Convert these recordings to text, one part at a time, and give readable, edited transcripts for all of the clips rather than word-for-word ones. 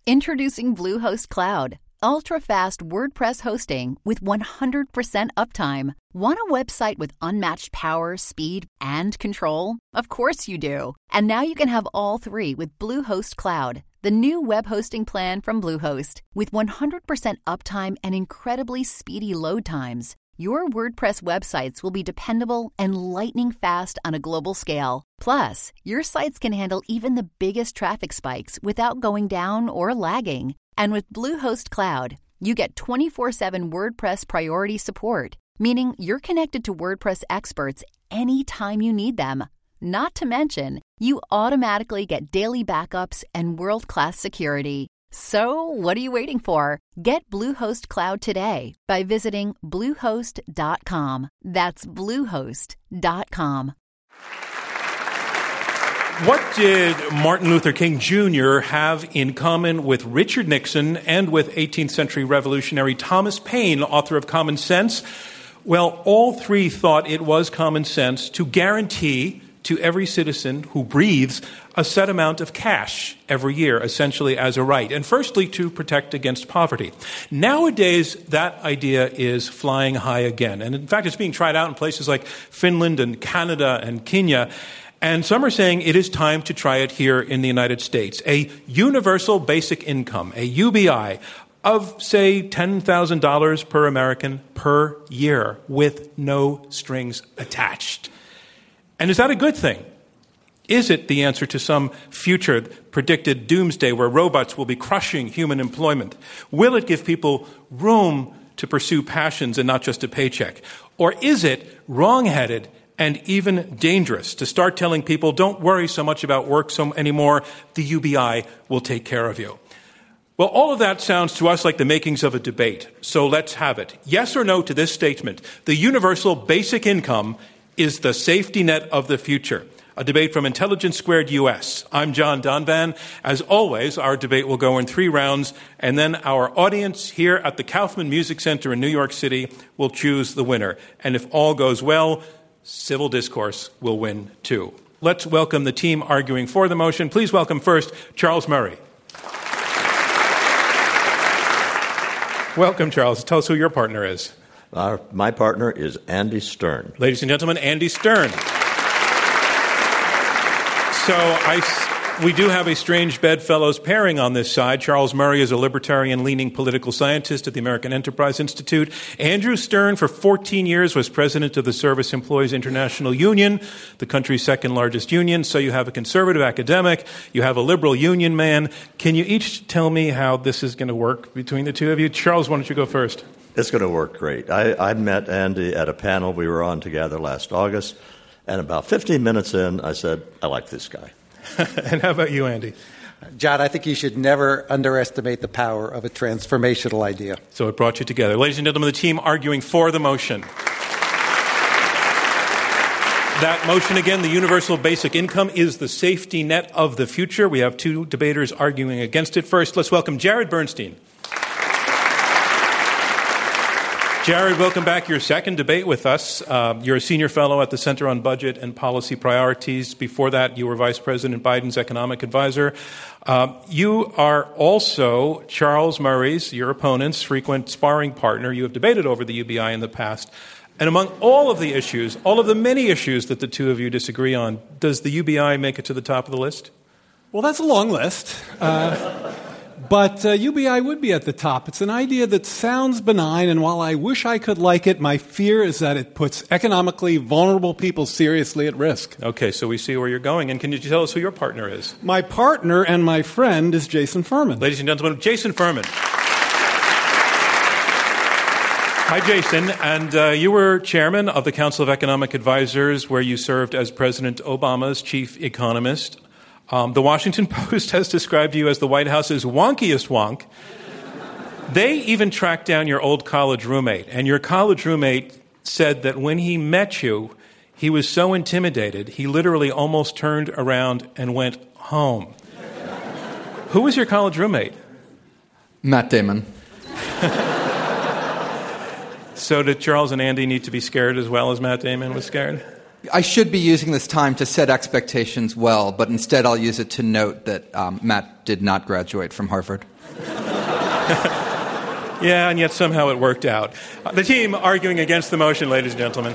Introducing Bluehost Cloud, ultra-fast WordPress hosting with 100% uptime. Want a website with unmatched power, speed, and control? Of course you do. And now you can have all three with Bluehost Cloud, the new web hosting plan from Bluehost. With 100% uptime and incredibly speedy load times, your WordPress websites will be dependable and lightning fast on a global scale. Plus, your sites can handle even the biggest traffic spikes without going down or lagging. And with Bluehost Cloud, you get 24/7 WordPress priority support, meaning you're connected to WordPress experts anytime you need them. Not to mention, you automatically get daily backups and world-class security. So, what are you waiting for? Get Bluehost Cloud today by visiting Bluehost.com. That's Bluehost.com. What did Martin Luther King Jr. have in common with Richard Nixon and with 18th century revolutionary Thomas Paine, author of Common Sense? Well, all three thought it was common sense to guarantee to every citizen who breathes a set amount of cash every year, essentially as a right, and firstly to protect against poverty. Nowadays, that idea is flying high again, and in fact, it's being tried out in places like Finland and Canada and Kenya, and some are saying it is time to try it here in the United States. A universal basic income, a UBI, of, say, $10,000 per American per year with no strings attached. And is that a good thing? Is it the answer to some future predicted doomsday where robots will be crushing human employment? Will it give people room to pursue passions and not just a paycheck? Or is it wrong-headed and even dangerous to start telling people, don't worry so much about work anymore, the UBI will take care of you? Well, all of that sounds to us like the makings of a debate, so let's have it. Yes or no to this statement: the universal basic income is the safety net of the future. A debate from Intelligence Squared US. I'm John Donvan. As always, our debate will go in 3 rounds, and then our audience here at the Kaufman Music Center in New York City will choose the winner. And if all goes well, civil discourse will win too. Let's welcome the team arguing for the motion. Please welcome first Charles Murray. Welcome, Charles. Tell us who your partner is. My partner is Andy Stern. Ladies and gentlemen, Andy Stern. So we do have a strange bedfellows pairing on this side. Charles Murray is a libertarian-leaning political scientist at the American Enterprise Institute. Andrew Stern, for 14 years, was president of the Service Employees International Union, the country's second largest union. So you have a conservative academic, you have a liberal union man. Can you each tell me how this is going to work between the two of you? Charles, why don't you go first? It's going to work great. I met Andy at a panel we were on together last August, and about 15 minutes in, I said, I like this guy. And how about you, Andy? John, I think you should never underestimate the power of a transformational idea. So it brought you together. Ladies and gentlemen, the team arguing for the motion. That motion, again, the universal basic income is the safety net of the future. We have 2 debaters arguing against it. First, let's welcome Jared Bernstein. Jared, welcome back. Your second debate with us. You're a senior fellow at the Center on Budget and Policy Priorities. Before that, you were Vice President Biden's economic advisor. You are also Charles Murray's, your opponent's, frequent sparring partner. You have debated over the UBI in the past. And among all of the issues, all of the many issues that the two of you disagree on, does the UBI make it to the top of the list? Well, that's a long list. But UBI would be at the top. It's an idea that sounds benign, and while I wish I could like it, my fear is that it puts economically vulnerable people seriously at risk. Okay, so we see where you're going. And can you tell us who your partner is? My partner and my friend is Jason Furman. Ladies and gentlemen, Jason Furman. Hi, Jason. And you were chairman of the Council of Economic Advisors, where you served as President Obama's chief economist. The Washington Post has described you as the White House's wonkiest wonk. They even tracked down your old college roommate, and your college roommate said that when he met you, he was so intimidated, he literally almost turned around and went home. Who was your college roommate? Matt Damon. So did Charles and Andy need to be scared as well as Matt Damon was scared? I should be using this time to set expectations well, but instead I'll use it to note that Matt did not graduate from Harvard. Yeah, and yet somehow it worked out. The team arguing against the motion, ladies and gentlemen.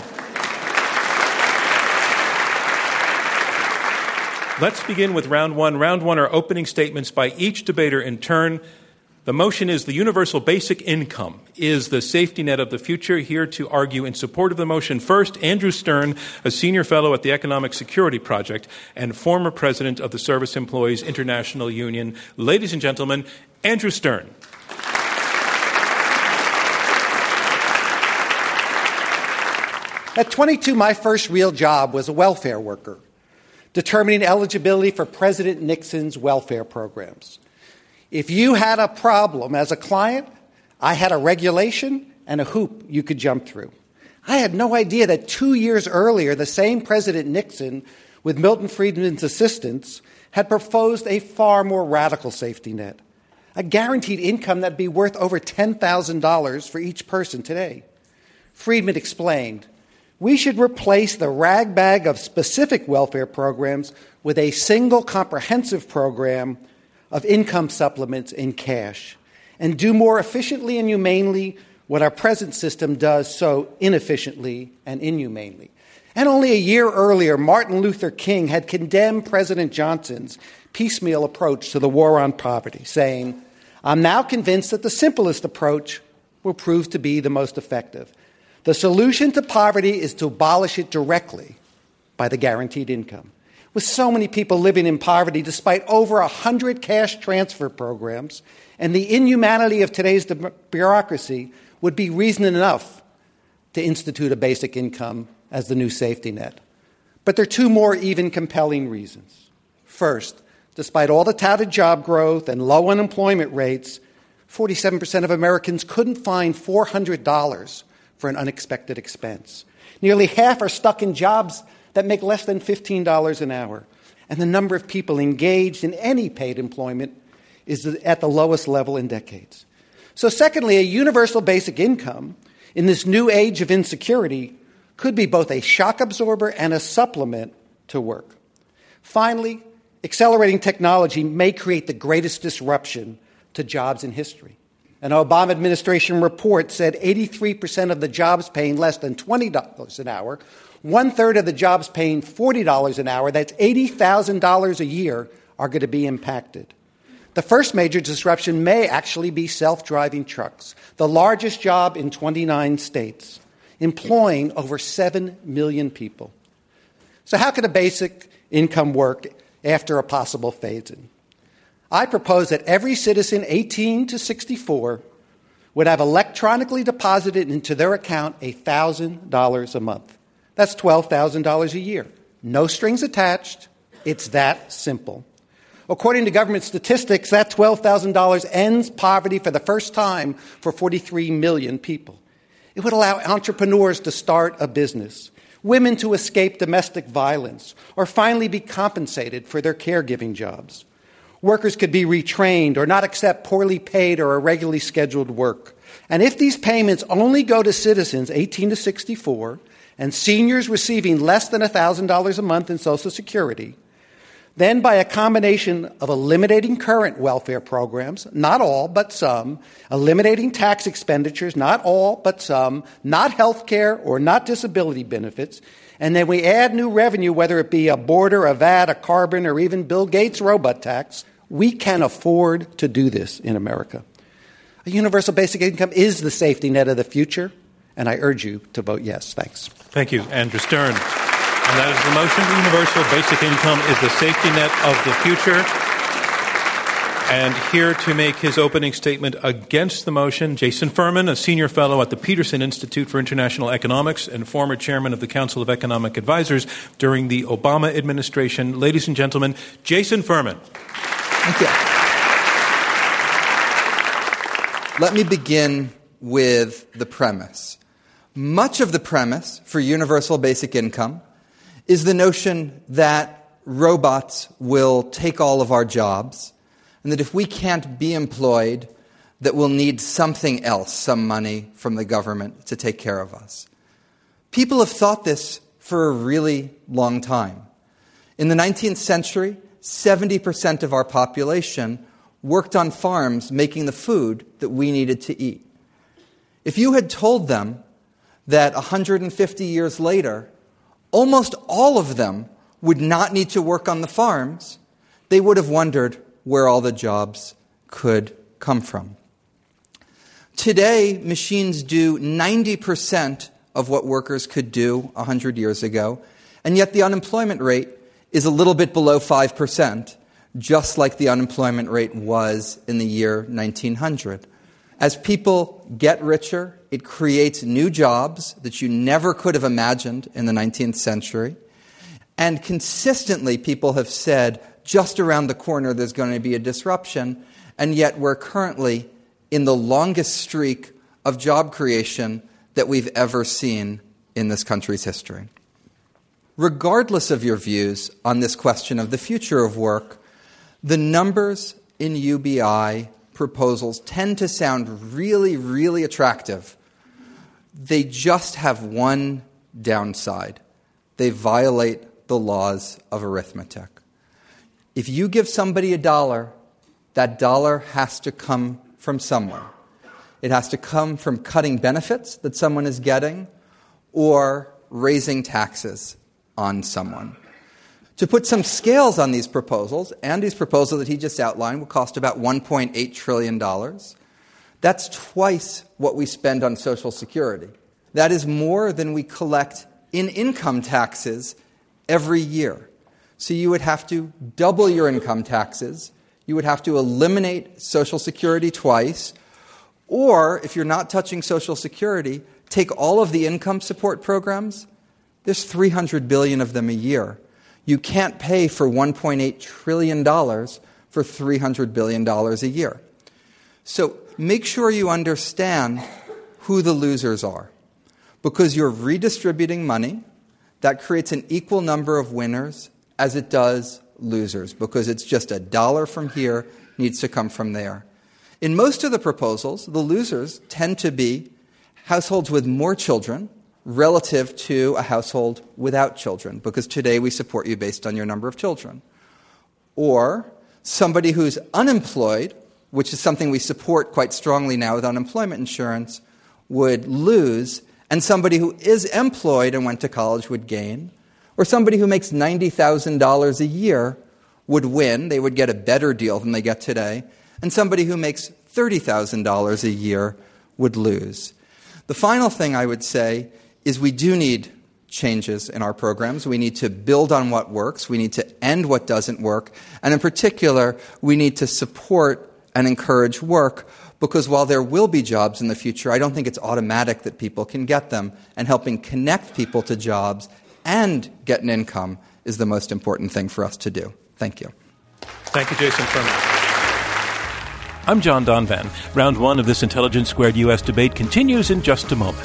Let's begin with round one. Round one are opening statements by each debater in turn. The motion is the universal basic income is the safety net of the future. Here to argue in support of the motion, first, Andrew Stern, a senior fellow at the Economic Security Project and former president of the Service Employees International Union. Ladies and gentlemen, Andrew Stern. At 22, my first real job was a welfare worker, determining eligibility for President Nixon's welfare programs. If you had a problem as a client, I had a regulation and a hoop you could jump through. I had no idea that 2 years earlier, the same President Nixon, with Milton Friedman's assistance, had proposed a far more radical safety net, a guaranteed income that would be worth over $10,000 for each person today. Friedman explained, we should replace the ragbag of specific welfare programs with a single comprehensive program of income supplements in cash, and do more efficiently and humanely what our present system does so inefficiently and inhumanely. And only a year earlier, Martin Luther King had condemned President Johnson's piecemeal approach to the war on poverty, saying, I'm now convinced that the simplest approach will prove to be the most effective. The solution to poverty is to abolish it directly by the guaranteed income. With so many people living in poverty, despite over 100 cash transfer programs, and the inhumanity of today's bureaucracy would be reason enough to institute a basic income as the new safety net. But there are two more even compelling reasons. First, despite all the touted job growth and low unemployment rates, 47% of Americans couldn't find $400 for an unexpected expense. Nearly half are stuck in jobs that make less than $15 an hour. And the number of people engaged in any paid employment is at the lowest level in decades. So secondly, a universal basic income in this new age of insecurity could be both a shock absorber and a supplement to work. Finally, accelerating technology may create the greatest disruption to jobs in history. An Obama administration report said 83% of the jobs paying less than $20 an hour, one-third of the jobs paying $40 an hour, that's $80,000 a year, are going to be impacted. The first major disruption may actually be self-driving trucks, the largest job in 29 states, employing over 7 million people. So how can a basic income work after a possible phase-in? I propose that every citizen 18 to 64 would have electronically deposited into their account $1,000 a month. That's $12,000 a year. No strings attached. It's that simple. According to government statistics, that $12,000 ends poverty for the first time for 43 million people. It would allow entrepreneurs to start a business, women to escape domestic violence, or finally be compensated for their caregiving jobs. Workers could be retrained or not accept poorly paid or irregularly scheduled work. And if these payments only go to citizens 18 to 64 and seniors receiving less than $1,000 a month in Social Security, then by a combination of eliminating current welfare programs, not all but some, eliminating tax expenditures, not all but some, not health care or not disability benefits, and then we add new revenue, whether it be a border, a VAT, a carbon, or even Bill Gates' robot tax, we can afford to do this in America. A universal basic income is the safety net of the future, and I urge you to vote yes. Thanks. Thank you, Andrew Stern. And that is the motion. Universal basic income is the safety net of the future. And here to make his opening statement against the motion, Jason Furman, a senior fellow at the Peterson Institute for International Economics and former chairman of the Council of Economic Advisors during the Obama administration. Ladies and gentlemen, Jason Furman. Thank you. Let me begin with the premise. Much of the premise for universal basic income is the notion that robots will take all of our jobs, and that if we can't be employed, that we'll need something else, some money from the government to take care of us. People have thought this for a really long time. In the 19th century, 70% of our population worked on farms making the food that we needed to eat. If you had told them that 150 years later, almost all of them would not need to work on the farms, they would have wondered where all the jobs could come from. Today, machines do 90% of what workers could do 100 years ago, and yet the unemployment rate is a little bit below 5%, just like the unemployment rate was in the year 1900. As people get richer, it creates new jobs that you never could have imagined in the 19th century. And consistently, people have said, just around the corner there's going to be a disruption, and yet we're currently in the longest streak of job creation that we've ever seen in this country's history. Regardless of your views on this question of the future of work, the numbers in UBI proposals tend to sound really, really attractive. They just have one downside. They violate the laws of arithmetic. If you give somebody $1, that dollar has to come from somewhere. It has to come from cutting benefits that someone is getting or raising taxes on someone. To put some scales on these proposals, Andy's proposal that he just outlined will cost about $1.8 trillion. That's twice what we spend on Social Security. That is more than we collect in income taxes every year. So you would have to double your income taxes. You would have to eliminate Social Security twice. Or, if you're not touching Social Security, take all of the income support programs. There's 300 billion of them a year. You can't pay for $1.8 trillion for $300 billion a year. So make sure you understand who the losers are. Because you're redistributing money, that creates an equal number of winners as it does losers, because it's just $1 from here needs to come from there. In most of the proposals, the losers tend to be households with more children relative to a household without children, because today we support you based on your number of children. Or somebody who's unemployed, which is something we support quite strongly now with unemployment insurance, would lose, and somebody who is employed and went to college would gain. Or somebody who makes $90,000 a year would win. They would get a better deal than they get today. And somebody who makes $30,000 a year would lose. The final thing I would say is we do need changes in our programs. We need to build on what works. We need to end what doesn't work. And in particular, we need to support and encourage work, because while there will be jobs in the future, I don't think it's automatic that people can get them. And helping connect people to jobs and get an income is the most important thing for us to do. Thank you. Thank you, Jason Furman. I'm John Donvan. Round one of this Intelligence Squared U.S. debate continues in just a moment.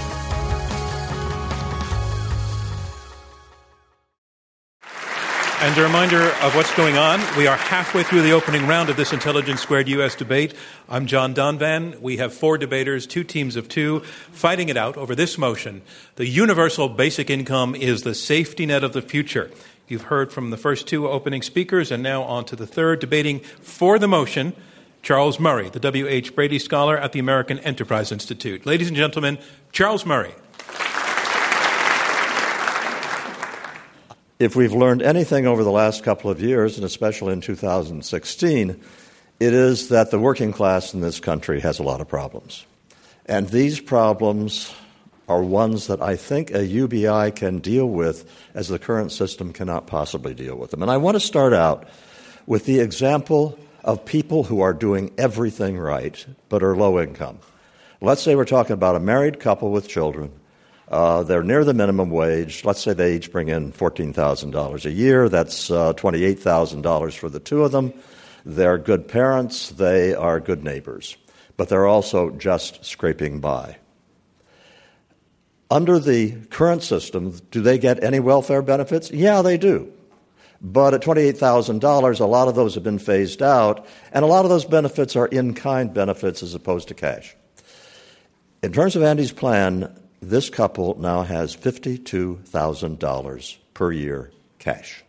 And a reminder of what's going on. We are halfway through the opening round of this Intelligence Squared U.S. debate. I'm John Donvan. We have 4 debaters, 2 teams of 2, fighting it out over this motion. The universal basic income is the safety net of the future. You've heard from the first 2 opening speakers, and now on to the third. Debating for the motion, Charles Murray, the W.H. Brady Scholar at the American Enterprise Institute. Ladies and gentlemen, Charles Murray. If we've learned anything over the last couple of years, and especially in 2016, it is that the working class in this country has a lot of problems. And these problems are ones that I think a UBI can deal with, as the current system cannot possibly deal with them. And I want to start out with the example of people who are doing everything right but are low income. Let's say we're talking about a married couple with children. They're near the minimum wage. Let's say they each bring in $14,000 a year. That's $28,000 for the 2 of them. They're good parents. They are good neighbors. But they're also just scraping by. Under the current system, do they get any welfare benefits? Yeah, they do. But at $28,000, a lot of those have been phased out, and a lot of those benefits are in-kind benefits as opposed to cash. In terms of Andy's plan, this couple now has $52,000 per year cash.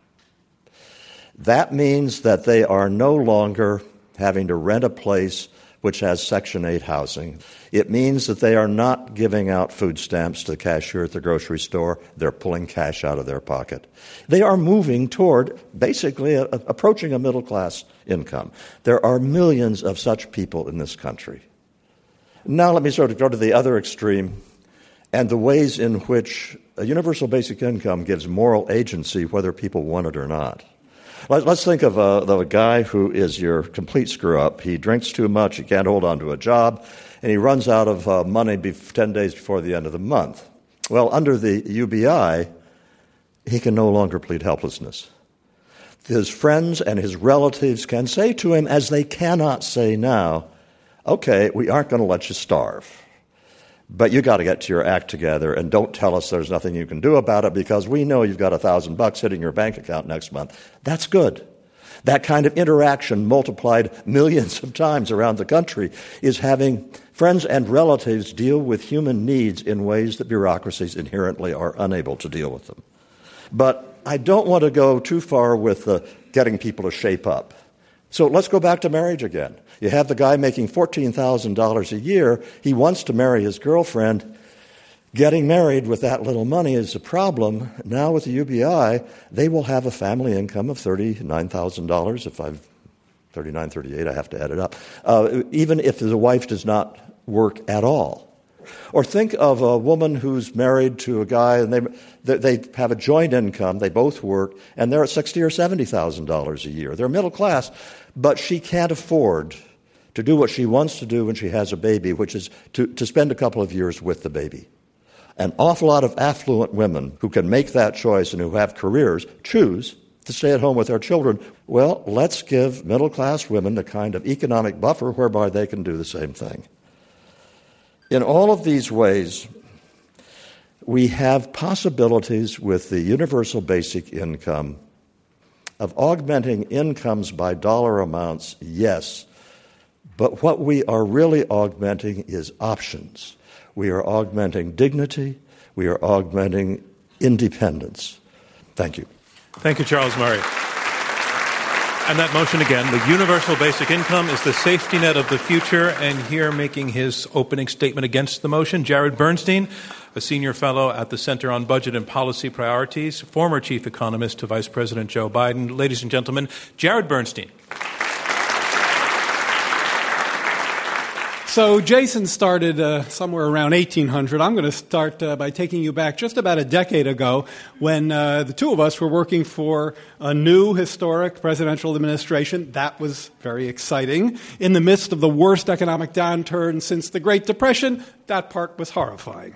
That means that they are no longer having to rent a place which has Section 8 housing. It means that they are not giving out food stamps to the cashier at the grocery store. They're pulling cash out of their pocket. They are moving toward basically approaching a middle-class income. There are millions of such people in this country. Now let me sort of go to the other extreme and the ways in which a universal basic income gives moral agency whether people want it or not. Let's think of a guy who is your complete screw-up. He drinks too much, he can't hold on to a job, and he runs out of money 10 days before the end of the month. Well, under the UBI, he can no longer plead helplessness. His friends and his relatives can say to him, as they cannot say now, okay, we aren't going to let you starve, but you got to get your act together and don't tell us there's nothing you can do about it because we know you've got $1,000 hitting your bank account next month. That's good. That kind of interaction multiplied millions of times around the country is having friends and relatives deal with human needs in ways that bureaucracies inherently are unable to deal with them. But I don't want to go too far with getting people to shape up. So let's go back to marriage again. You have the guy making $14,000 a year. He wants to marry his girlfriend. Getting married with that little money is a problem. Now with the UBI, they will have a family income of $39,000. If I've $39, $38, I have to add it up. Even if the wife does not work at all. Or think of a woman who's married to a guy and they have a joint income, they both work, and they're at $60,000 or $70,000 a year. They're middle class, but she can't afford to do what she wants to do when she has a baby, which is to spend a couple of years with the baby. An awful lot of affluent women who can make that choice and who have careers choose to stay at home with their children. Well, let's give middle-class women the kind of economic buffer whereby they can do the same thing. In all of these ways, we have possibilities with the universal basic income of augmenting incomes by dollar amounts, yes, but what we are really augmenting is options. We are augmenting dignity. We are augmenting independence. Thank you. Thank you, Charles Murray. And that motion again, the universal basic income is the safety net of the future. And here making his opening statement against the motion, Jared Bernstein, a senior fellow at the Center on Budget and Policy Priorities, former chief economist to Vice President Joe Biden. Ladies and gentlemen, Jared Bernstein. So Jason started somewhere around 1800. I'm going to start by taking you back just about a decade ago when the two of us were working for a new historic presidential administration. That was very exciting. In the midst of the worst economic downturn since the Great Depression, that part was horrifying.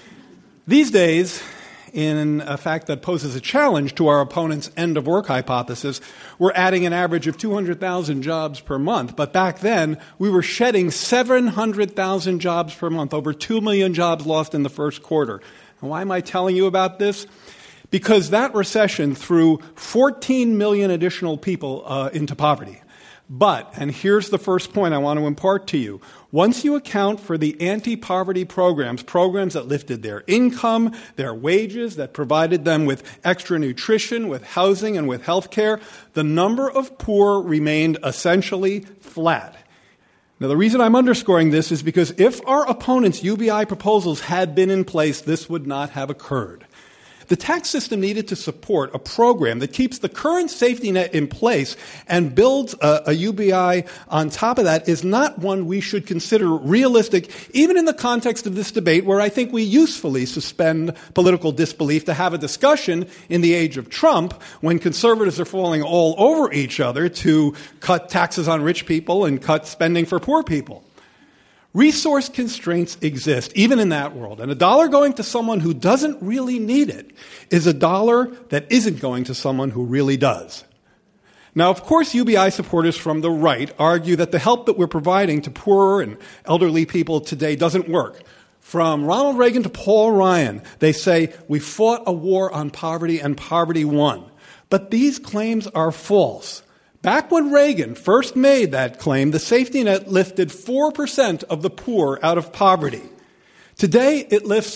These days, in a fact that poses a challenge to our opponent's end-of-work hypothesis, we're adding an average of 200,000 jobs per month. But back then, we were shedding 700,000 jobs per month, over 2 million jobs lost in the first quarter. And why am I telling you about this? Because that recession threw 14 million additional people into poverty. But, and here's the first point I want to impart to you, once you account for the anti-poverty programs that lifted their income, their wages, that provided them with extra nutrition, with housing, and with health care, the number of poor remained essentially flat. Now, the reason I'm underscoring this is because if our opponents' UBI proposals had been in place, this would not have occurred. The tax system needed to support a program that keeps the current safety net in place and builds a UBI on top of that is not one we should consider realistic, even in the context of this debate where I think we usefully suspend political disbelief to have a discussion in the age of Trump when conservatives are falling all over each other to cut taxes on rich people and cut spending for poor people. Resource constraints exist, even in that world. And a dollar going to someone who doesn't really need it is a dollar that isn't going to someone who really does. Now, of course, UBI supporters from the right argue that the help that we're providing to poorer and elderly people today doesn't work. From Ronald Reagan to Paul Ryan, they say, we fought a war on poverty and poverty won. But these claims are false. Back when Reagan first made that claim, the safety net lifted 4% of the poor out of poverty. Today, it lifts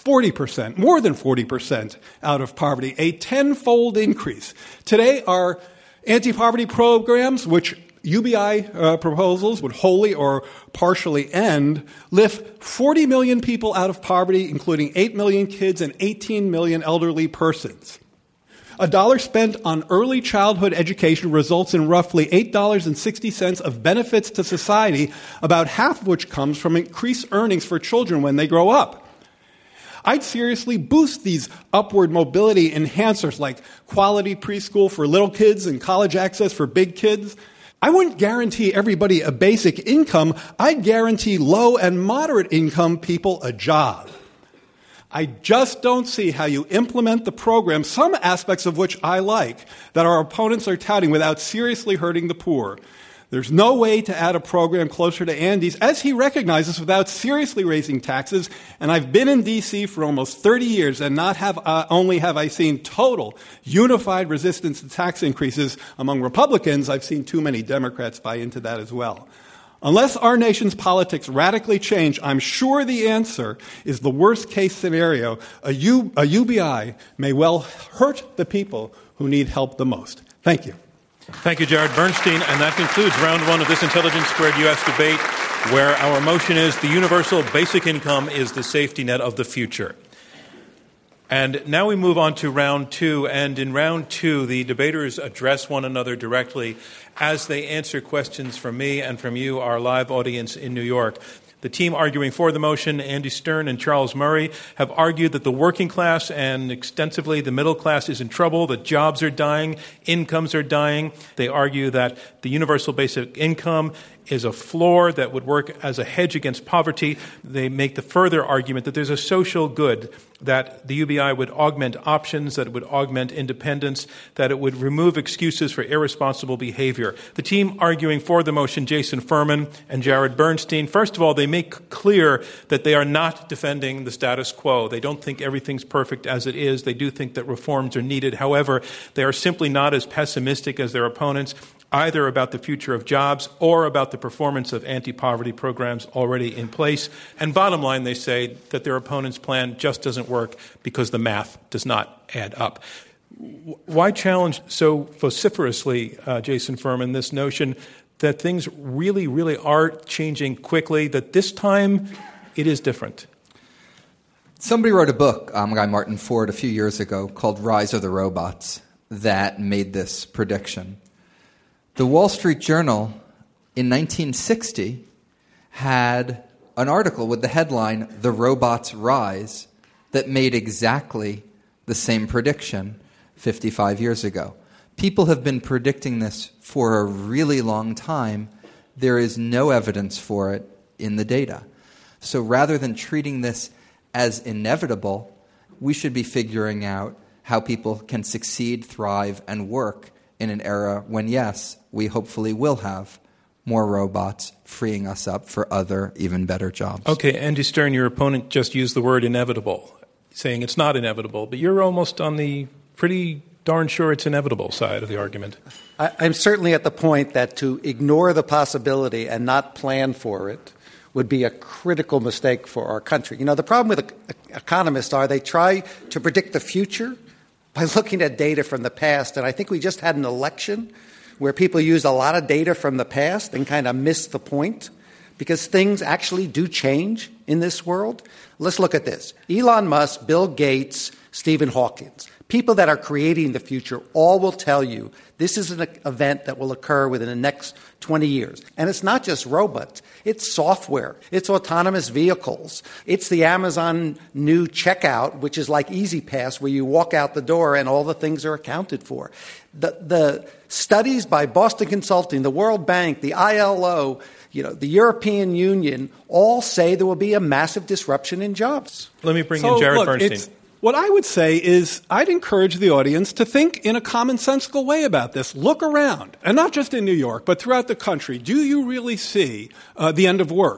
40%, more than 40% out of poverty, a tenfold increase. Today, our anti-poverty programs, which UBI proposals would wholly or partially end, lift 40 million people out of poverty, including 8 million kids and 18 million elderly persons. $1 spent on early childhood education results in roughly $8.60 of benefits to society, about half of which comes from increased earnings for children when they grow up. I'd seriously boost these upward mobility enhancers like quality preschool for little kids and college access for big kids. I wouldn't guarantee everybody a basic income. I'd guarantee low and moderate income people a job. I just don't see how you implement the program, some aspects of which I like, that our opponents are touting without seriously hurting the poor. There's no way to add a program closer to Andy's, as he recognizes, without seriously raising taxes. And I've been in D.C. for almost 30 years, and not only have I seen total, unified resistance to tax increases among Republicans, I've seen too many Democrats buy into that as well. Unless our nation's politics radically change, I'm sure the answer is the worst-case scenario. A UBI may well hurt the people who need help the most. Thank you. Thank you, Jared Bernstein. And that concludes round one of this Intelligence Squared U.S. debate, where our motion is the universal basic income is the safety net of the future. And now we move on to round two. And in round two, the debaters address one another directly as they answer questions from me and from you, our live audience in New York. The team arguing for the motion, Andy Stern and Charles Murray, have argued that the working class and extensively the middle class is in trouble, that jobs are dying, incomes are dying. They argue that the universal basic income is a floor that would work as a hedge against poverty. They make the further argument that there's a social good, that the UBI would augment options, that it would augment independence, that it would remove excuses for irresponsible behavior. The team arguing for the motion, Jason Furman and Jared Bernstein, first of all, they make clear that they are not defending the status quo. They don't think everything's perfect as it is. They do think that reforms are needed. However, they are simply not as pessimistic as their opponents, either about the future of jobs or about the performance of anti-poverty programs already in place. And bottom line, they say that their opponent's plan just doesn't work because the math does not add up. Why challenge so vociferously, Jason Furman, this notion that things really, really are changing quickly, that this time it is different? Somebody wrote a book, a guy Martin Ford, a few years ago called Rise of the Robots that made this prediction. The Wall Street Journal in 1960 had an article with the headline, "The Robots Rise," that made exactly the same prediction 55 years ago. People have been predicting this for a really long time. There is no evidence for it in the data. So rather than treating this as inevitable, we should be figuring out how people can succeed, thrive, and work in an era when, yes, we hopefully will have more robots freeing us up for other, even better jobs. Okay, Andy Stern, your opponent just used the word inevitable, saying it's not inevitable, but you're almost on the pretty darn sure it's inevitable side of the argument. I'm certainly at the point that to ignore the possibility and not plan for it would be a critical mistake for our country. You know, the problem with economists are they try to predict the future by looking at data from the past. And I think we just had an election where people used a lot of data from the past and kind of missed the point, because things actually do change in this world. Let's look at this. Elon Musk, Bill Gates, Stephen Hawking, people that are creating the future, all will tell you this is an event that will occur within the next 20 years. And it's not just robots. It's software. It's autonomous vehicles. It's the Amazon new checkout, which is like EasyPass, where you walk out the door and all the things are accounted for. The studies by Boston Consulting, the World Bank, the ILO, the European Union, all say there will be a massive disruption in jobs. Let me bring in Jared Bernstein. What I would say is I'd encourage the audience to think in a commonsensical way about this. Look around, and not just in New York, but throughout the country. Do you really see the end of work?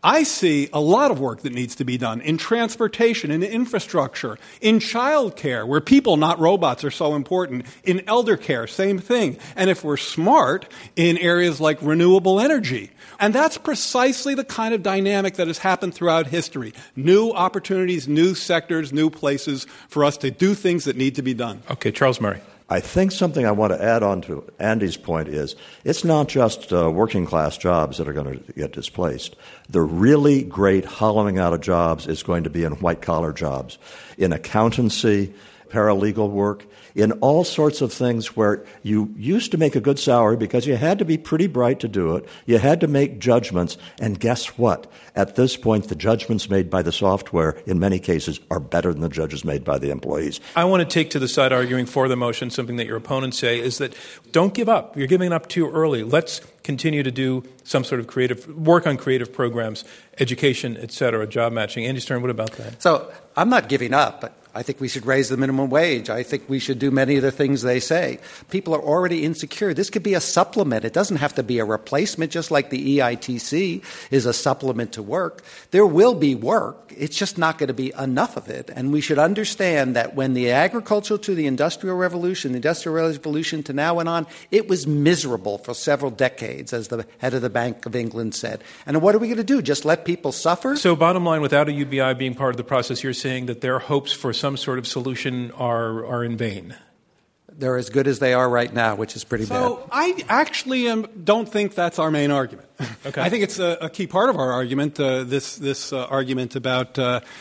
I see a lot of work that needs to be done in transportation, in infrastructure, in child care, where people, not robots, are so important, in elder care, same thing. And if we're smart, in areas like renewable energy. And that's precisely the kind of dynamic that has happened throughout history. New opportunities, new sectors, new places for us to do things that need to be done. Okay, Charles Murray. I think something I want to add on to Andy's point is it's not just working class jobs that are going to get displaced. The really great hollowing out of jobs is going to be in white collar jobs, in accountancy, paralegal work, in all sorts of things where you used to make a good salary because you had to be pretty bright to do it. You had to make judgments. And guess what? At this point, the judgments made by the software, in many cases, are better than the judges made by the employees. I want to take to the side arguing for the motion something that your opponents say is that don't give up. You're giving up too early. Let's continue to do some sort of creative work on creative programs, education, et cetera, job matching. Andy Stern, what about that? So I'm not giving up, but I think we should raise the minimum wage. I think we should do many of the things they say. People are already insecure. This could be a supplement. It doesn't have to be a replacement, just like the EITC is a supplement to work. There will be work. It's just not going to be enough of it. And we should understand that when the agricultural to the Industrial Revolution, the Industrial Revolution to now went on, it was miserable for several decades, as the head of the Bank of England said. And what are we going to do? Just let people suffer? So bottom line, without a UBI being part of the process, you're saying that their hopes for some sort of solution are in vain? They're as good as they are right now, which is pretty bad. So I actually don't think that's our main argument. Okay. I think it's a key part of our argument, this argument about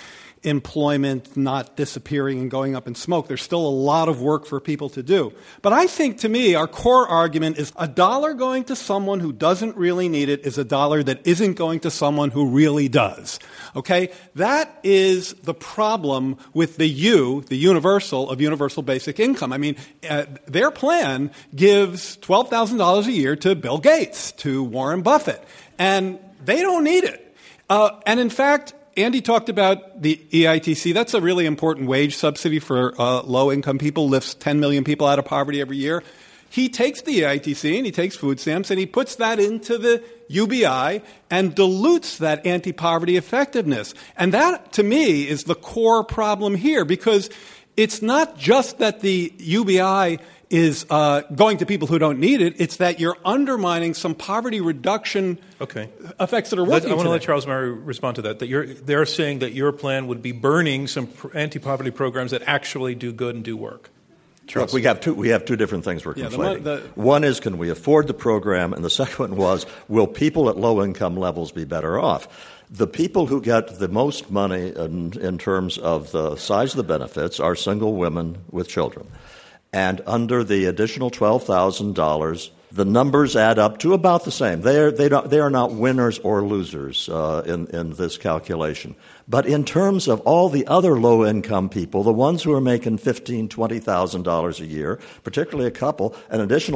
employment not disappearing and going up in smoke. There's still a lot of work for people to do. But I think, to me, our core argument is a dollar going to someone who doesn't really need it is a dollar that isn't going to someone who really does. Okay? That is the problem with the universal of universal basic income. I mean, their plan gives $12,000 a year to Bill Gates, to Warren Buffett, and they don't need it. And in fact, Andy talked about the EITC. That's a really important wage subsidy for low-income people, lifts 10 million people out of poverty every year. He takes the EITC and he takes food stamps and he puts that into the UBI and dilutes that anti-poverty effectiveness. And that, to me, is the core problem here, because it's not just that the UBI is going to people who don't need it. It's that you're undermining some poverty reduction effects that are working. I want to let Charles Murray respond to that. They're saying that your plan would be burning some anti-poverty programs that actually do good and do work. Look, we have two different things we're conflating. One is, can we afford the program? And the second one was, will people at low income levels be better off? The people who get the most money in terms of the size of the benefits are single women with children. And under the additional $12,000, the numbers add up to about the same. They are not winners or losers in this calculation. But in terms of all the other low-income people, the ones who are making $15,000, $20,000 a year, particularly a couple, an additional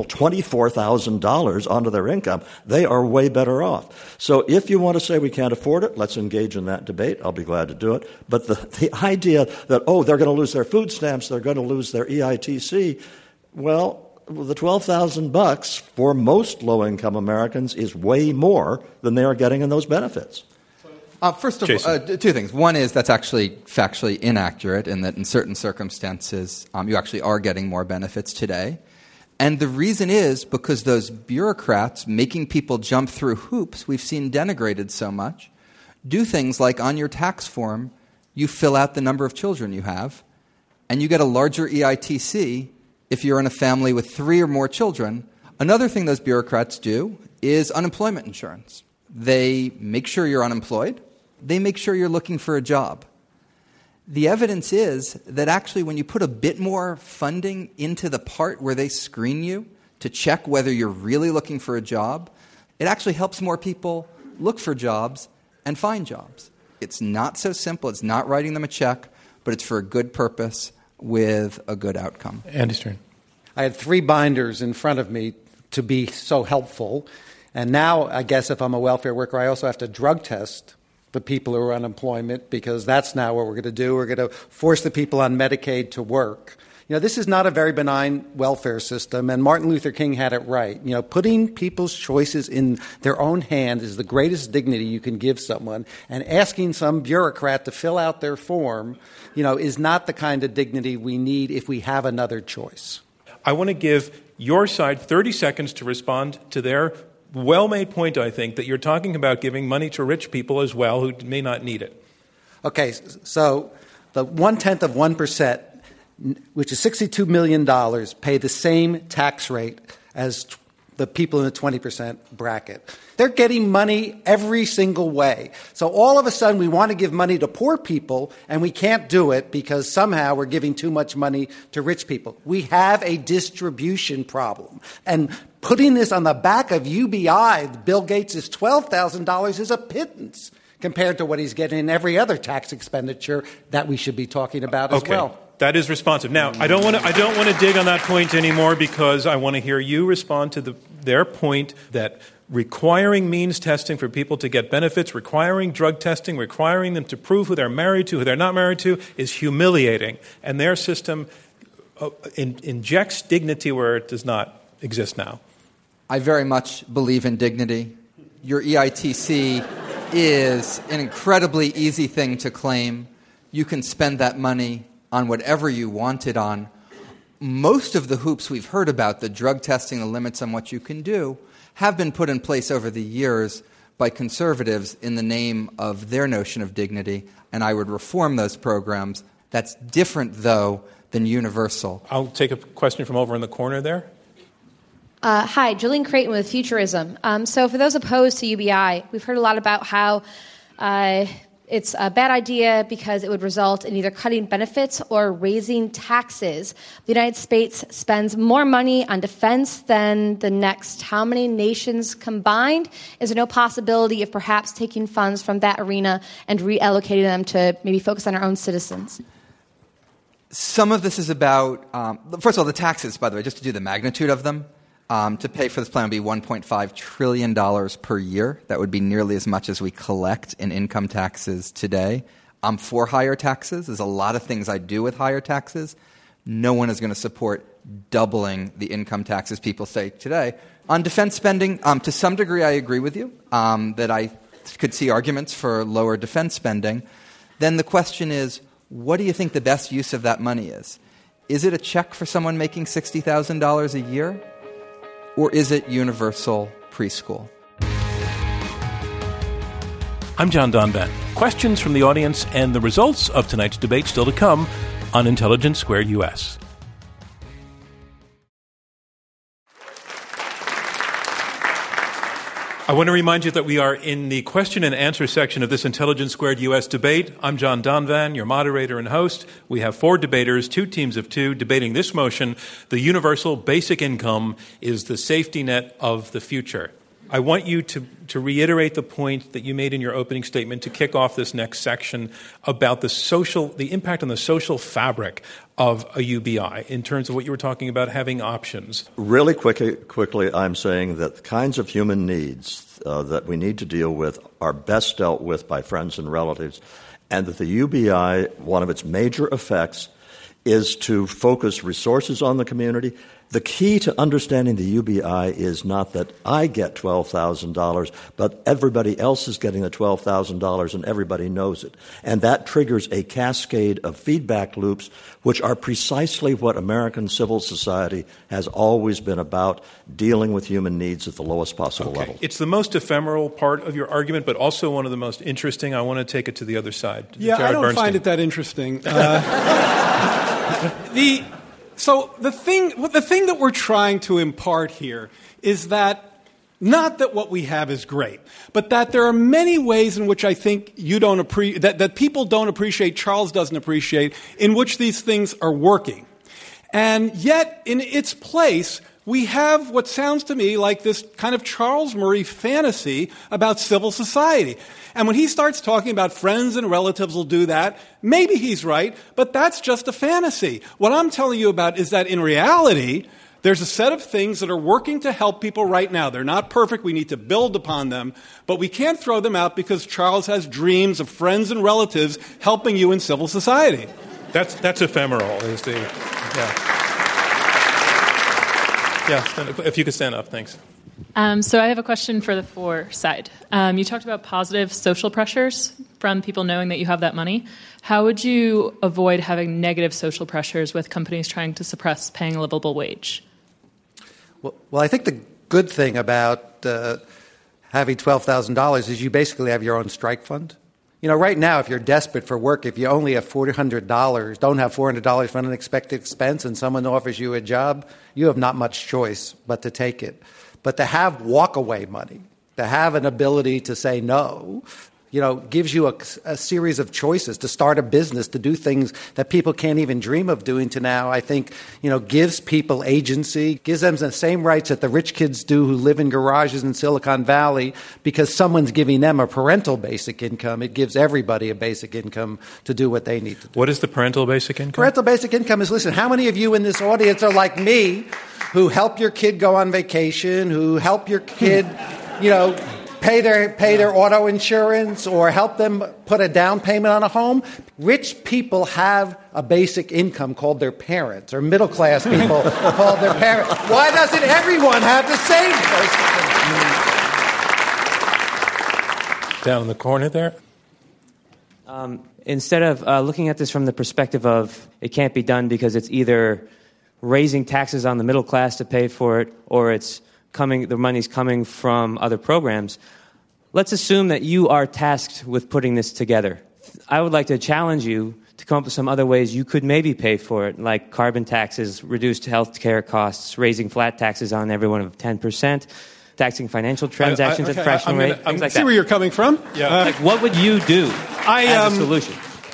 $24,000 onto their income, they are way better off. So if you want to say we can't afford it, let's engage in that debate. I'll be glad to do it. But the idea that, they're going to lose their food stamps, they're going to lose their EITC, well, the $12,000 for most low-income Americans is way more than they are getting in those benefits. First of all, two things. One is that's actually factually inaccurate, in that in certain circumstances you actually are getting more benefits today. And the reason is because those bureaucrats making people jump through hoops we've seen denigrated so much do things like on your tax form you fill out the number of children you have, and you get a larger EITC if you're in a family with 3 or more children. Another thing those bureaucrats do is unemployment insurance. They make sure you're unemployed. They make sure you're looking for a job. The evidence is that actually when you put a bit more funding into the part where they screen you to check whether you're really looking for a job, it actually helps more people look for jobs and find jobs. It's not so simple. It's not writing them a check, but it's for a good purpose with a good outcome. Andy Stern. I had 3 binders in front of me to be so helpful. And now, I guess if I'm a welfare worker, I also have to drug test the people who are unemployment, because that's now what we're going to do. We're going to force the people on Medicaid to work. This is not a very benign welfare system, and Martin Luther King had it right. Putting people's choices in their own hands is the greatest dignity you can give someone, and asking some bureaucrat to fill out their form, is not the kind of dignity we need if we have another choice. I want to give your side 30 seconds to respond to their well-made point, I think, that you're talking about giving money to rich people as well who may not need it. Okay, so the 0.1%, which is $62 million, pay the same tax rate as the people in the 20% bracket. They're getting money every single way. So all of a sudden we want to give money to poor people, and we can't do it because somehow we're giving too much money to rich people. We have a distribution problem. And putting this on the back of UBI, Bill Gates' $12,000, is a pittance compared to what he's getting in every other tax expenditure that we should be talking about as well. That is responsive. Now, I don't want to dig on that point anymore because I want to hear you respond to their point that requiring means testing for people to get benefits, requiring drug testing, requiring them to prove who they're married to, who they're not married to, is humiliating. And their system injects dignity where it does not exist now. I very much believe in dignity. Your EITC is an incredibly easy thing to claim. You can spend that money on whatever you want it on. Most of the hoops we've heard about, the drug testing, the limits on what you can do, have been put in place over the years by conservatives in the name of their notion of dignity, and I would reform those programs. That's different, though, than universal. I'll take a question from over in the corner there. Hi, Julian Creighton with Futurism. So for those opposed to UBI, we've heard a lot about how it's a bad idea because it would result in either cutting benefits or raising taxes. The United States spends more money on defense than the next how many nations combined? Is there no possibility of perhaps taking funds from that arena and reallocating them to maybe focus on our own citizens? Some of this is about, first of all, the taxes, by the way, just to do the magnitude of them. To pay for this plan would be $1.5 trillion per year. That would be nearly as much as we collect in income taxes today. I'm for higher taxes. There's a lot of things I do with higher taxes. No one is going to support doubling the income taxes people say today. On defense spending, to some degree I agree with you that I could see arguments for lower defense spending. Then the question is, what do you think the best use of that money is? Is it a check for someone making $60,000 a year? Or is it universal preschool? I'm John Donvan. Questions from the audience and the results of tonight's debate still to come on Intelligence Squared US. I want to remind you that we are in the question and answer section of this Intelligence Squared US debate. I'm John Donvan, your moderator and host. We have 4 debaters, 2 teams of 2, debating this motion: the universal basic income is the safety net of the future. I want you to reiterate the point that you made in your opening statement to kick off this next section about the impact on the social fabric of a UBI in terms of what you were talking about, having options. Really quickly, I'm saying that the kinds of human needs that we need to deal with are best dealt with by friends and relatives, and that the UBI, one of its major effects, is to focus resources on the community. The key to understanding the UBI is not that I get $12,000, but everybody else is getting the $12,000 and everybody knows it. And that triggers a cascade of feedback loops, which are precisely what American civil society has always been about, dealing with human needs at the lowest possible level. It's the most ephemeral part of your argument, but also one of the most interesting. I want to take it to the other side. Yeah, Jared I don't Bernstein. find it that interesting. So the thing that we're trying to impart here is that not that what we have is great, but that there are many ways in which I think that people don't appreciate, Charles doesn't appreciate, in which these things are working. And yet, in its place, we have what sounds to me like this kind of Charles Murray fantasy about civil society. And when he starts talking about friends and relatives will do that, maybe he's right, but that's just a fantasy. What I'm telling you about is that in reality, there's a set of things that are working to help people right now. They're not perfect. We need to build upon them, but we can't throw them out because Charles has dreams of friends and relatives helping you in civil society. That's ephemeral, is the... Yeah, if you could stand up, thanks. So I have a question for the for side. You talked about positive social pressures from people knowing that you have that money. How would you avoid having negative social pressures with companies trying to suppress paying a livable wage? Well, I think the good thing about having $12,000 is you basically have your own strike fund. You know, right now, if you're desperate for work, if you only have $400, don't have $400 for an unexpected expense, and someone offers you a job, you have not much choice but to take it. But to have walk-away money, to have an ability to say no, you know, gives you a series of choices to start a business, to do things that people can't even dream of doing to now, I think, you know, gives people agency, gives them the same rights that the rich kids do who live in garages in Silicon Valley because someone's giving them a parental basic income. It gives everybody a basic income to do what they need to do. What is the parental basic income? Parental basic income is, listen, how many of you in this audience are like me who help your kid go on vacation, who help your kid, you know, pay their auto insurance or help them put a down payment on a home? Rich people have a basic income called their parents, or middle-class people called their parents. Why doesn't everyone have the same basic income? Down in the corner there. Instead of looking at this from the perspective of it can't be done because it's either raising taxes on the middle class to pay for it or the money's coming from other programs, let's assume that you are tasked with putting this together. I would like to challenge you to come up with some other ways you could maybe pay for it, like carbon taxes, reduced health care costs, raising flat taxes on everyone of 10%, taxing financial transactions at fractional rate, things like that. I see where you're coming from. Yeah. Like, what would you do as a solution?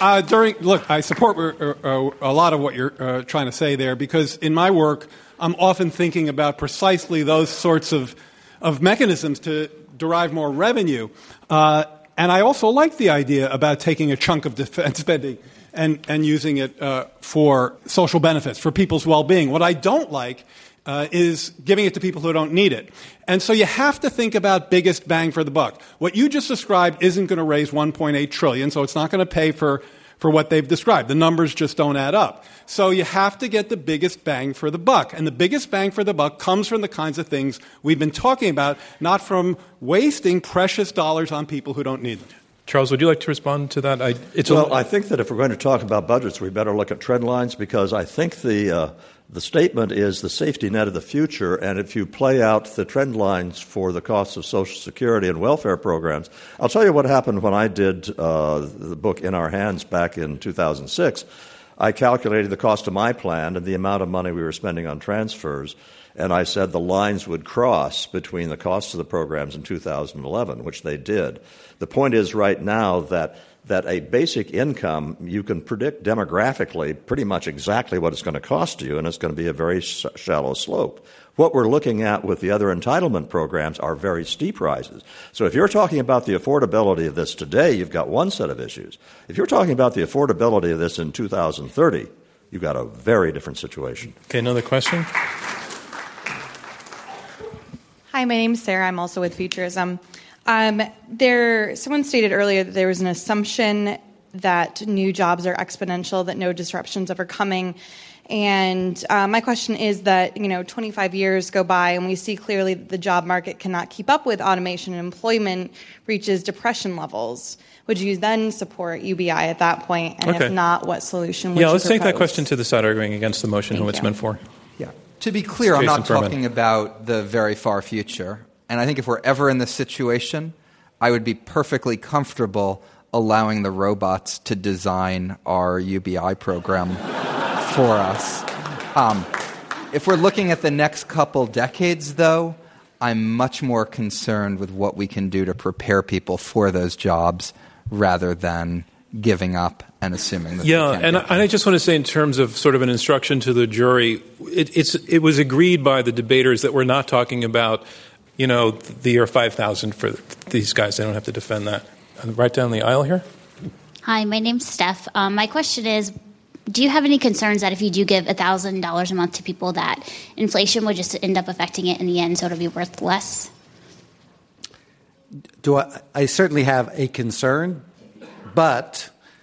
I support a lot of what you're trying to say there, because in my work, I'm often thinking about precisely those sorts of mechanisms to derive more revenue. And I also like the idea about taking a chunk of defense spending and using it for social benefits, for people's well-being. What I don't like is giving it to people who don't need it. And so you have to think about biggest bang for the buck. What you just described isn't going to raise $1.8 trillion, so it's not going to pay for what they've described. The numbers just don't add up. So you have to get the biggest bang for the buck. And the biggest bang for the buck comes from the kinds of things we've been talking about, not from wasting precious dollars on people who don't need them. Charles, would you like to respond to that? I think that if we're going to talk about budgets, we better look at trend lines, because I think the statement is the safety net of the future, and if you play out the trend lines for the costs of Social Security and welfare programs, I'll tell you what happened when I did the book In Our Hands back in 2006. I calculated the cost of my plan and the amount of money we were spending on transfers, and I said the lines would cross between the costs of the programs in 2011, which they did. The point is right now that a basic income, you can predict demographically pretty much exactly what it's going to cost you, and it's going to be a very shallow slope. What we're looking at with the other entitlement programs are very steep rises. So if you're talking about the affordability of this today, you've got one set of issues. If you're talking about the affordability of this in 2030, you've got a very different situation. Okay, another question? Hi, my name is Sarah. I'm also with Futurism. Someone stated earlier that there was an assumption that new jobs are exponential, that no disruptions ever coming. And my question is that, 25 years go by and we see clearly that the job market cannot keep up with automation and employment reaches depression levels. Would you then support UBI at that point? And if not, what solution would you let's propose? take that question to the side arguing against the motion, who it's meant for. Yeah. To be clear, Jason I'm not Furman. talking about the very far future. And I think if we're ever in this situation, I would be perfectly comfortable allowing the robots to design our UBI program for us. If we're looking at the next couple decades, though, I'm much more concerned with what we can do to prepare people for those jobs rather than giving up and assuming that and I just want to say in terms of sort of an instruction to the jury, it was agreed by the debaters that we're not talking about, the year 5,000 for these guys. They don't have to defend that. Right down the aisle here. Hi, my name's Steph. My question is, do you have any concerns that if you do give $1,000 a month to people that inflation would just end up affecting it in the end, so it'll be worth less? I certainly have a concern, but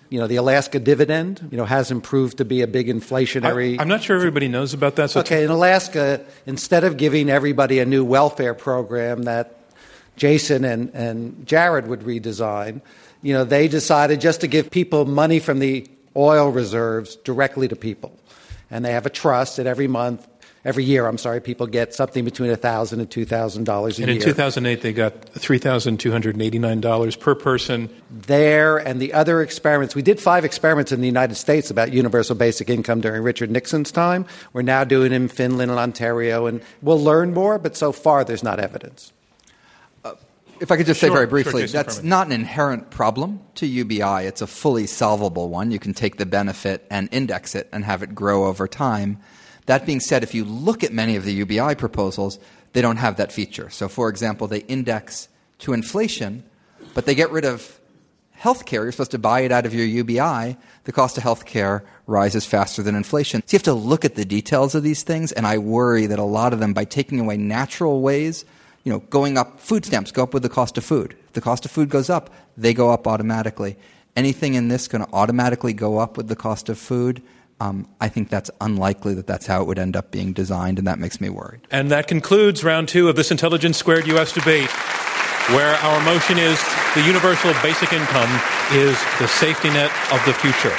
the Alaska dividend, hasn't proved to be a big inflationary. I'm not sure everybody knows about that. So okay, in Alaska, instead of giving everybody a new welfare program that Jason and Jared would redesign, they decided just to give people money from the oil reserves directly to people. And they have a trust that every year, people get something between $1,000 and $2,000 a year. And in 2008, they got $3,289 per person. There and the other experiments. We did 5 experiments in the United States about universal basic income during Richard Nixon's time. We're now doing it in Finland and Ontario, and we'll learn more, but so far there's not evidence. If I could just say very briefly, that's not an inherent problem to UBI. It's a fully solvable one. You can take the benefit and index it and have it grow over time. That being said, if you look at many of the UBI proposals, they don't have that feature. So, for example, they index to inflation, but they get rid of health care. You're supposed to buy it out of your UBI. The cost of health care rises faster than inflation. So you have to look at the details of these things, and I worry that a lot of them, by taking away natural ways, going up, food stamps go up with the cost of food. If the cost of food goes up, they go up automatically. Anything in this going to automatically go up with the cost of food? I think that's unlikely that that's how it would end up being designed, and that makes me worried. And that concludes round 2 of this Intelligence Squared U.S. debate, where our motion is the universal basic income is the safety net of the future.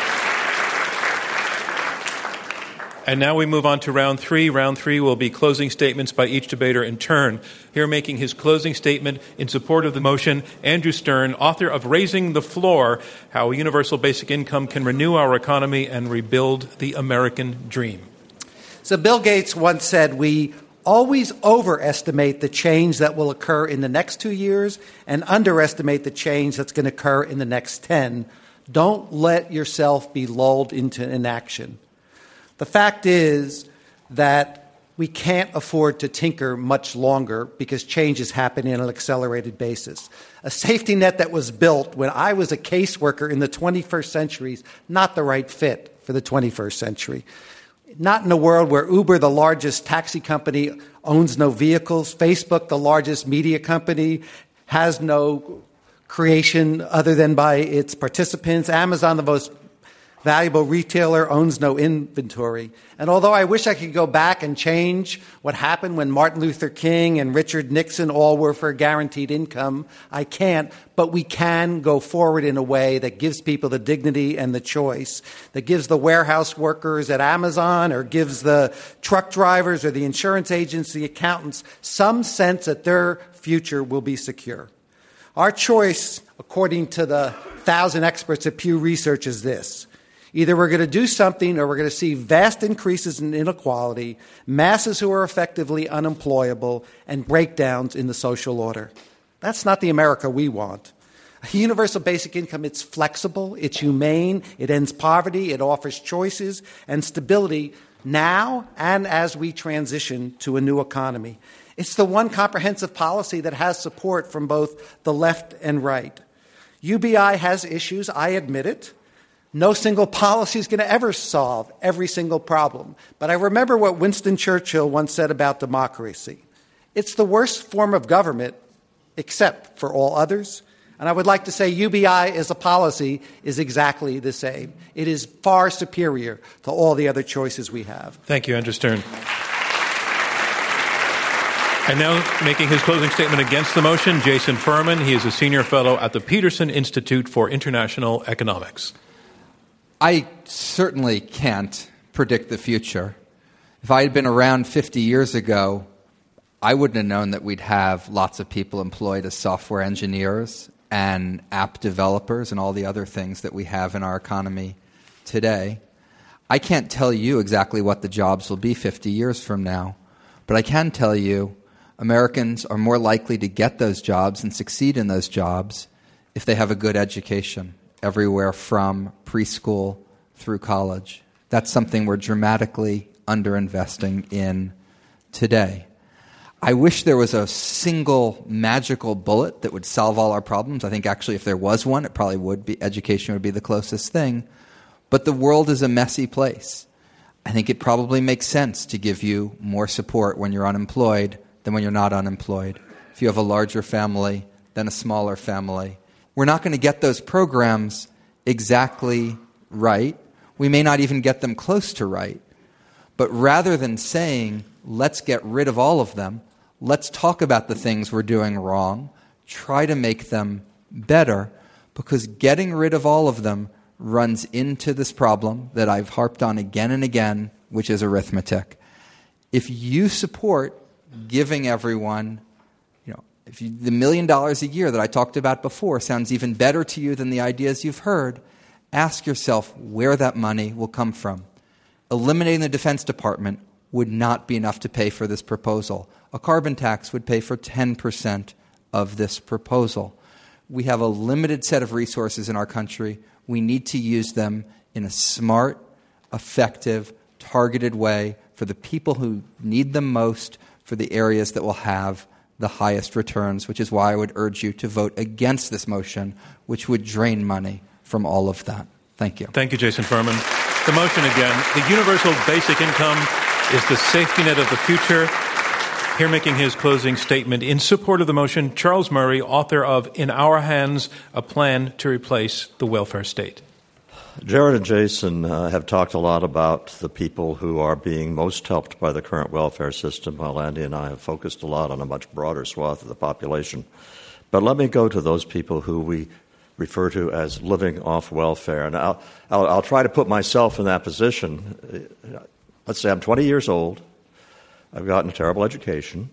And now we move on to round 3. Round 3 will be closing statements by each debater in turn. Here making his closing statement in support of the motion, Andrew Stern, author of Raising the Floor, How a Universal Basic Income Can Renew Our Economy and Rebuild the American Dream. So Bill Gates once said, we always overestimate the change that will occur in the next 2 years and underestimate the change that's going to occur in the next 10. Don't let yourself be lulled into inaction. The fact is that we can't afford to tinker much longer because change is happening on an accelerated basis. A safety net that was built when I was a caseworker in the 21st century is not the right fit for the 21st century. Not in a world where Uber, the largest taxi company, owns no vehicles. Facebook, the largest media company, has no creation other than by its participants. Amazon, the most valuable retailer, owns no inventory. And although I wish I could go back and change what happened when Martin Luther King and Richard Nixon all were for guaranteed income, I can't. But we can go forward in a way that gives people the dignity and the choice, that gives the warehouse workers at Amazon or gives the truck drivers or the insurance agents, the accountants, some sense that their future will be secure. Our choice, according to the 1,000 experts at Pew Research, is this. Either we're going to do something or we're going to see vast increases in inequality, masses who are effectively unemployable, and breakdowns in the social order. That's not the America we want. A universal basic income, it's flexible, it's humane, it ends poverty, it offers choices and stability now and as we transition to a new economy. It's the one comprehensive policy that has support from both the left and right. UBI has issues, I admit it. No single policy is going to ever solve every single problem. But I remember what Winston Churchill once said about democracy. It's the worst form of government except for all others. And I would like to say UBI as a policy is exactly the same. It is far superior to all the other choices we have. Thank you, Andrew Stern. And now making his closing statement against the motion, Jason Furman. He is a senior fellow at the Peterson Institute for International Economics. I certainly can't predict the future. If I had been around 50 years ago, I wouldn't have known that we'd have lots of people employed as software engineers and app developers and all the other things that we have in our economy today. I can't tell you exactly what the jobs will be 50 years from now, but I can tell you Americans are more likely to get those jobs and succeed in those jobs if they have a good education, everywhere from preschool through college. That's something we're dramatically underinvesting in today. I wish there was a single magical bullet that would solve all our problems. I think actually if there was one, it probably would be, education would be the closest thing. But the world is a messy place. I think it probably makes sense to give you more support when you're unemployed than when you're not unemployed. If you have a larger family than a smaller family. We're not going to get those programs exactly right. We may not even get them close to right. But rather than saying, let's get rid of all of them, let's talk about the things we're doing wrong, try to make them better, because getting rid of all of them runs into this problem that I've harped on again and again, which is arithmetic. If you support giving everyone, if the $1 million a year that I talked about before sounds even better to you than the ideas you've heard, ask yourself where that money will come from. Eliminating the Defense Department would not be enough to pay for this proposal. A carbon tax would pay for 10% of this proposal. We have a limited set of resources in our country. We need to use them in a smart, effective, targeted way for the people who need them most, for the areas that will have the highest returns, which is why I would urge you to vote against this motion, which would drain money from all of that. Thank you. Thank you, Jason Furman. The motion again, the universal basic income is the safety net of the future. Here making his closing statement in support of the motion, Charles Murray, author of In Our Hands, A Plan to Replace the Welfare State. Jared and Jason have talked a lot about the people who are being most helped by the current welfare system, while Andy and I have focused a lot on a much broader swath of the population. But let me go to those people who we refer to as living off welfare. And I'll try to put myself in that position. Let's say I'm 20 years old. I've gotten a terrible education.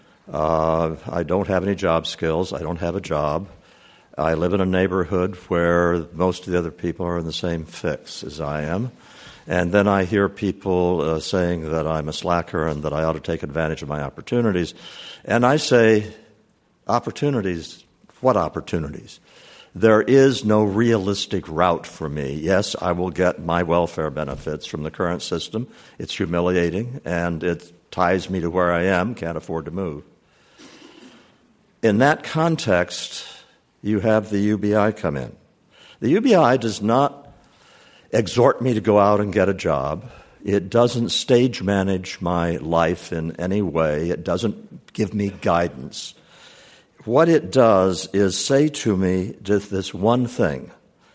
I don't have any job skills. I don't have a job. I live in a neighborhood where most of the other people are in the same fix as I am. And then I hear people saying that I'm a slacker and that I ought to take advantage of my opportunities. And I say, opportunities? What opportunities? There is no realistic route for me. Yes, I will get my welfare benefits from the current system. It's humiliating, and it ties me to where I am, can't afford to move. In that context, you have the UBI come in. The UBI does not exhort me to go out and get a job. It doesn't stage manage my life in any way. It doesn't give me guidance. What it does is say to me just this one thing,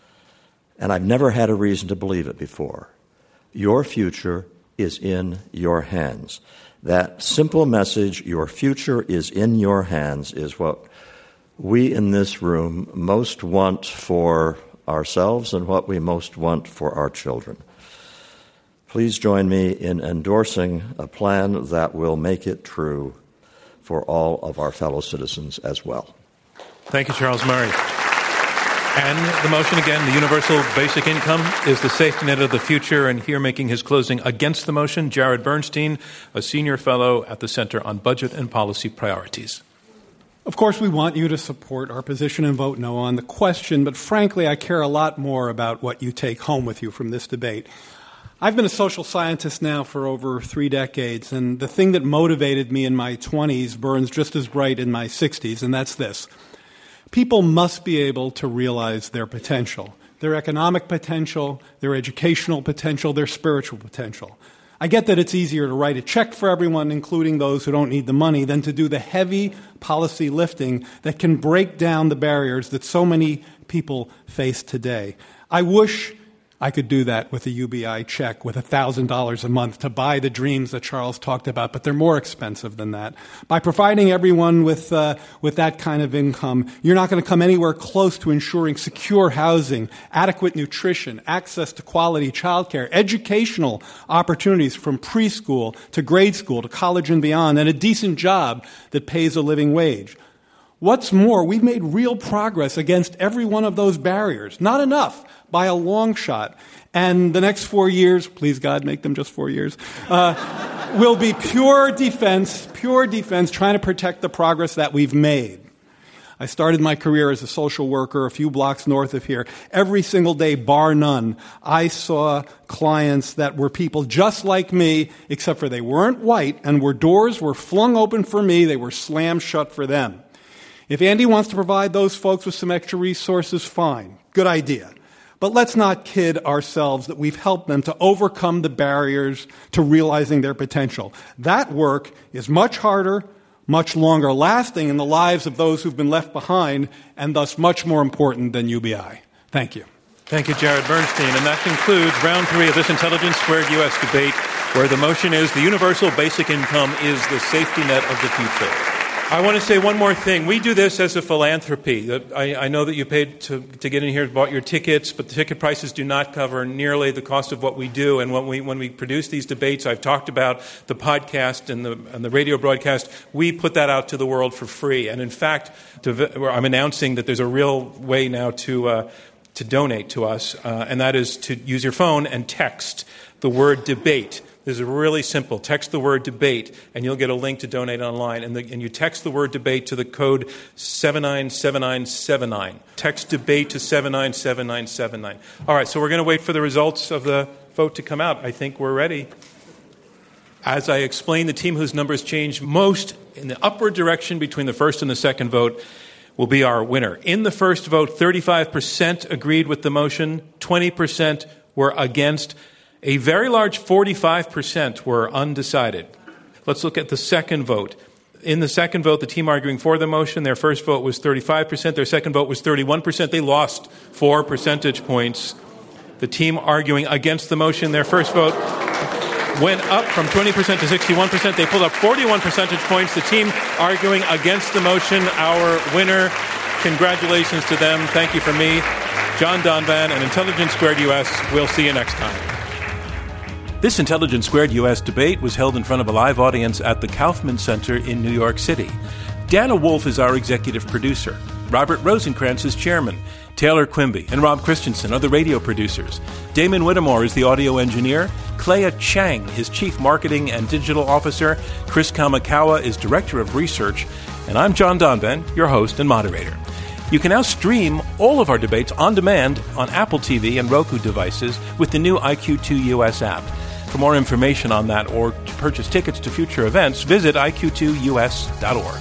and I've never had a reason to believe it before. Your future is in your hands. That simple message, your future is in your hands, is what we in this room most want for ourselves and what we most want for our children. Please join me in endorsing a plan that will make it true for all of our fellow citizens as well. Thank you, Charles Murray. And the motion again, the universal basic income is the safety net of the future. And here making his closing against the motion, Jared Bernstein, a senior fellow at the Center on Budget and Policy Priorities. Of course, we want you to support our position and vote no on the question, but frankly, I care a lot more about what you take home with you from this debate. I've been a social scientist now for over 3 decades, and the thing that motivated me in my 20s burns just as bright in my 60s, and that's this. People must be able to realize their potential, their economic potential, their educational potential, their spiritual potential. I get that it's easier to write a check for everyone, including those who don't need the money, than to do the heavy policy lifting that can break down the barriers that so many people face today. I wish I could do that with a UBI check with $1,000 a month to buy the dreams that Charles talked about, but they're more expensive than that. By providing everyone with that kind of income, you're not going to come anywhere close to ensuring secure housing, adequate nutrition, access to quality childcare, educational opportunities from preschool to grade school to college and beyond, and a decent job that pays a living wage. What's more, we've made real progress against every one of those barriers. Not enough, by a long shot. And the next 4 years, please God, make them just 4 years, will be pure defense trying to protect the progress that we've made. I started my career as a social worker a few blocks north of here. Every single day, bar none, I saw clients that were people just like me, except for they weren't white, and where doors were flung open for me, they were slammed shut for them. If Andy wants to provide those folks with some extra resources, fine. Good idea. But let's not kid ourselves that we've helped them to overcome the barriers to realizing their potential. That work is much harder, much longer lasting in the lives of those who've been left behind, and thus much more important than UBI. Thank you. Thank you, Jared Bernstein. And that concludes round 3 of this Intelligence Squared U.S. debate, where the motion is the universal basic income is the safety net of the future. I want to say one more thing. We do this as a philanthropy. I know that you paid to get in here, bought your tickets, but the ticket prices do not cover nearly the cost of what we do. And when we produce these debates, I've talked about the podcast and the radio broadcast. We put that out to the world for free. And in fact, I'm announcing that there's a real way now to donate to us, and that is to use your phone and text the word debate. This is really simple. Text the word debate, and you'll get a link to donate online. And you text the word debate to the code 797979. Text debate to 797979. All right, so we're going to wait for the results of the vote to come out. I think we're ready. As I explained, the team whose numbers changed most in the upward direction between the first and the second vote will be our winner. In the first vote, 35% agreed with the motion, 20% were against. A very large 45% were undecided. Let's look at the second vote. In the second vote, the team arguing for the motion, their first vote was 35%, their second vote was 31%. They lost 4 percentage points. The team arguing against the motion, their first vote went up from 20% to 61%. They pulled up 41 percentage points. The team arguing against the motion, our winner. Congratulations to them. Thank you from me, John Donvan, and Intelligence Squared US. We'll see you next time. This Intelligence Squared U.S. debate was held in front of a live audience at the Kaufman Center in New York City. Dana Wolf is our executive producer. Robert Rosencrantz is chairman. Taylor Quimby and Rob Christensen are the radio producers. Damon Whittemore is the audio engineer. Clea Chang is chief marketing and digital officer. Chris Kamikawa is director of research. And I'm John Donvan, your host and moderator. You can now stream all of our debates on demand on Apple TV and Roku devices with the new IQ2 US app. For more information on that or to purchase tickets to future events, visit iq2us.org.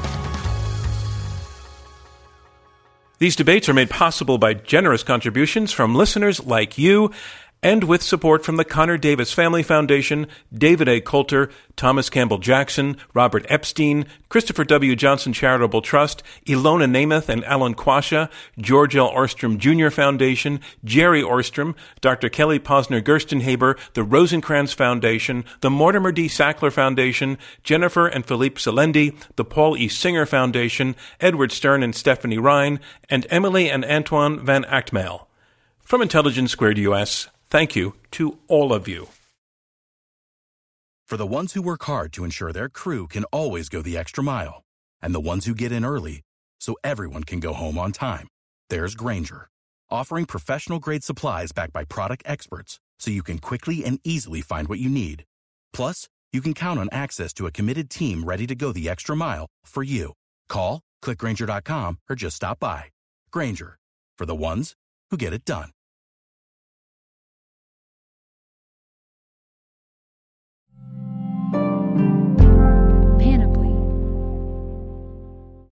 These debates are made possible by generous contributions from listeners like you and with support from the Connor Davis Family Foundation, David A. Coulter, Thomas Campbell Jackson, Robert Epstein, Christopher W. Johnson Charitable Trust, Ilona Namath and Alan Quasha, George L. Orstrom Jr. Foundation, Jerry Orstrom, Dr. Kelly Posner Gerstenhaber, the Rosencrantz Foundation, the Mortimer D. Sackler Foundation, Jennifer and Philippe Salendi, the Paul E. Singer Foundation, Edward Stern and Stephanie Ryan, and Emily and Antoine Van Achtmael. From Intelligence Squared US, thank you to all of you. For the ones who work hard to ensure their crew can always go the extra mile, and the ones who get in early so everyone can go home on time, there's Grainger, offering professional-grade supplies backed by product experts so you can quickly and easily find what you need. Plus, you can count on access to a committed team ready to go the extra mile for you. Call, click Grainger.com, or just stop by. Grainger, for the ones who get it done.